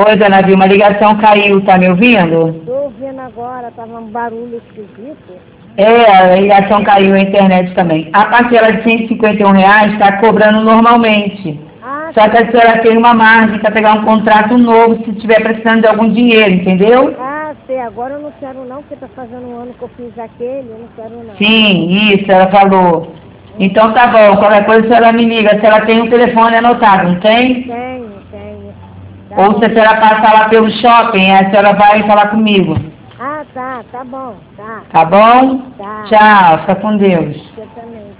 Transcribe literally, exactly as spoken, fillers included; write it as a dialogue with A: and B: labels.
A: Oi, dona Vilma, a ligação caiu, tá me ouvindo?
B: Estou ouvindo agora, tava um barulho esquisito.
A: É, a ligação caiu, a internet também. A parcela de cento e cinquenta e um reais está cobrando normalmente.
B: Ah,
A: Só que a senhora tem uma margem para pegar um contrato novo se estiver precisando de algum dinheiro, entendeu?
B: ah, sei, agora eu não quero não, porque tá fazendo um ano que eu fiz aquele, eu não quero não.
A: Sim, isso, ela falou. Então tá bom, qualquer coisa a senhora me liga. Se ela tem um telefone anotado, não tem?
B: Tenho, tenho. Tá
A: Ou
B: bom.
A: se a senhora passar lá pelo shopping, a senhora vai falar comigo.
B: Ah, tá, tá bom, tá.
A: Tá bom?
B: Tá.
A: Tchau, fica com Deus.
B: Você também.